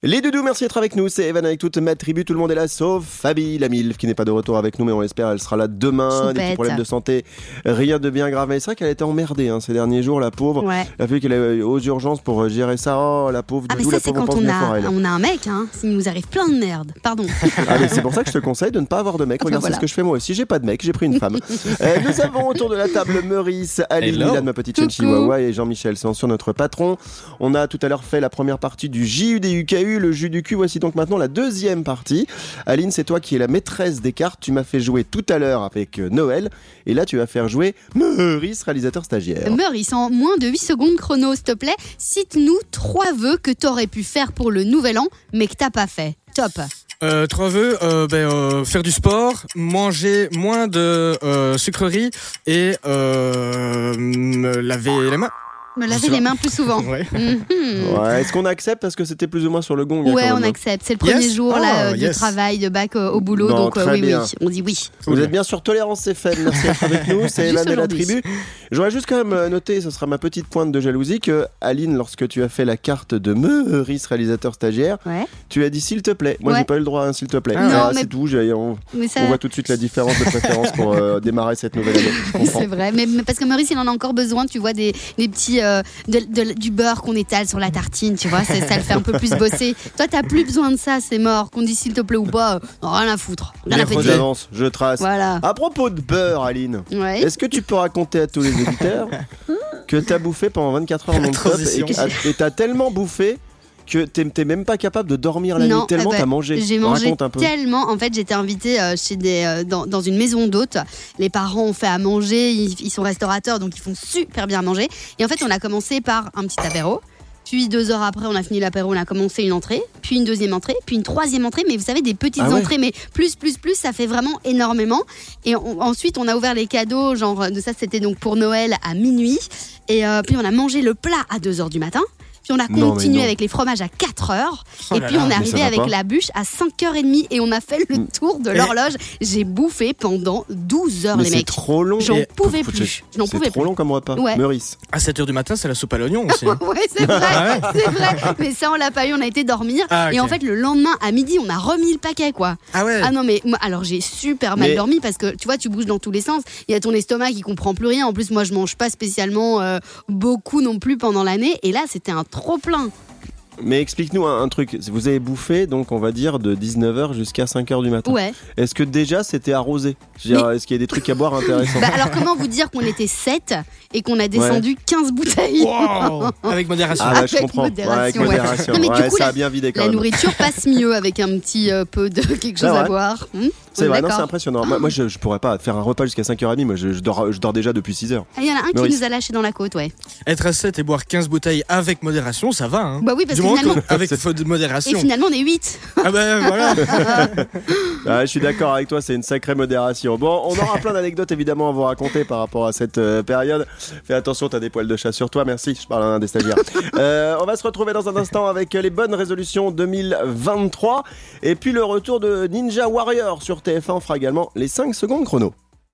Les doudous, merci d'être avec nous. C'est Evan avec toute ma tribu. Tout le monde est là, sauf Fabi, la MILF, qui n'est pas de retour avec nous, mais on l'espère, elle sera là demain. Des petits problèmes de santé, rien de bien grave. Mais c'est vrai qu'elle a été emmerdée ces derniers jours, la pauvre. Ouais. Elle a fait qu'elle est aux urgences pour gérer ça. Oh, la pauvre. Ah, mais ça, c'est quand on a un mec, il nous arrive plein de merde. Pardon. Allez, c'est pour ça que je te conseille de ne pas avoir de mec. Regarde, c'est ce que je fais moi aussi. J'ai pas de mec, j'ai pris une femme. Nous avons autour de la table Meurice, Aline, Milan, ma petite chienne chihuahua, et Jean-Michel. C'est sur notre patron. On a tout à l'heure fait la première partie du JUDUKU, le jus du cul. Voici donc maintenant la deuxième partie. Aline, c'est toi qui es la maîtresse des cartes. Tu m'as fait jouer tout à l'heure avec Noël. Et là, tu vas faire jouer Meurice, réalisateur stagiaire. Meurice, en moins de 8 secondes chrono, s'il te plaît, cite-nous 3 vœux que t'aurais pu faire pour le nouvel an, mais que t'as pas fait. Top. 3 vœux, faire du sport, manger moins de sucreries et me laver les mains. Me laver les mains plus souvent. Ouais. Ouais, est-ce qu'on accepte parce que c'était plus ou moins sur le gong? Ouais, on accepte. C'est le premier jour de travail, de bac au boulot, non, donc oui, on dit oui. Vous êtes bien sur Tolérance FM, merci d'être avec nous, c'est Evan de la tribu. J'aurais juste quand même noté, ce sera ma petite pointe de jalousie, que Aline, lorsque tu as fait la carte de Meurice, réalisateur stagiaire, tu as dit s'il te plaît. Moi, j'ai pas eu le droit à un s'il te plaît. Non, mais... c'est tout, on voit tout de suite la différence de préférence pour démarrer cette nouvelle année. C'est vrai, mais parce que Meurice, il en a encore besoin, tu vois, des petits... du beurre qu'on étale sur la tartine, tu vois, ça le fait un peu plus bosser. Toi, t'as plus besoin de ça, c'est mort. Qu'on dise s'il te plaît ou pas, rien à foutre. Rien à péter. J'avance, je trace. Voilà. À propos de beurre, Aline, est-ce que tu peux raconter à tous les auditeurs que t'as bouffé pendant 24 heures non-stop et t'as tellement bouffé que t'es même pas capable de dormir la nuit tellement t'as mangé. J'ai mangé tellement. En fait, j'étais invitée chez dans une maison d'hôtes. Les parents ont fait à manger. Ils sont restaurateurs, donc ils font super bien manger. Et en fait, on a commencé par un petit apéro. Puis 2 heures après, on a fini l'apéro, on a commencé une entrée, puis une deuxième entrée, puis une troisième entrée. Mais vous savez, des petites entrées, mais plus, ça fait vraiment énormément. Et ensuite, on a ouvert les cadeaux, genre de ça, c'était donc pour Noël à minuit. Et puis on a mangé le plat à 2 heures du matin. Puis on a continué avec les fromages à 4 heures. Et puis on est arrivé avec la bûche à 5h30. Et on a fait le tour de l'horloge. J'ai bouffé pendant 12 heures, les mecs. C'est trop long. J'en pouvais plus. C'est trop long comme repas. Meurice. À 7h du matin, c'est la soupe à l'oignon aussi. Ouais, c'est vrai. C'est vrai. Mais ça, on l'a pas eu. On a été dormir. Et en fait, le lendemain, à midi, on a remis le paquet, quoi. Ah ouais. Ah non, mais moi, alors j'ai super mal dormi parce que tu vois, tu bouges dans tous les sens. Il y a ton estomac qui comprend plus rien. En plus, moi, je mange pas spécialement beaucoup non plus pendant l'année. Et là, c'était un trop plein. Mais explique-nous un truc. Vous avez bouffé, donc on va dire, de 19h jusqu'à 5h du matin. Ouais. Est-ce que déjà c'était arrosé? Est-ce qu'il y a des trucs à boire intéressants? Alors comment vous dire qu'on était 7 et qu'on a descendu 15 bouteilles? Wow. Avec modération. Ah ouais, je comprends. Avec modération. Non, mais du coup, ça a bien vidé quand la même. La nourriture passe mieux avec un petit peu de quelque chose à boire. C'est vrai, non, c'est impressionnant. Moi, je pourrais pas faire un repas jusqu'à 5h30. Moi, je dors déjà depuis 6h. Il y en a un qui nous a lâché dans la côte, Être à 7 et boire 15 bouteilles avec modération, ça va, hein. Bah oui, parce que finalement... Avec modération. Et finalement, on est 8. Ah ben voilà. Je suis d'accord avec toi, c'est une sacrée modération. Bon, on aura plein d'anecdotes évidemment à vous raconter par rapport à cette période. Fais attention, t'as des poils de chat sur toi, merci. Je parle à un des stagiaires. On va se retrouver dans un instant avec les bonnes résolutions 2023. Et puis le retour de Ninja Warrior sur TF1. On fera également les 5 secondes chrono.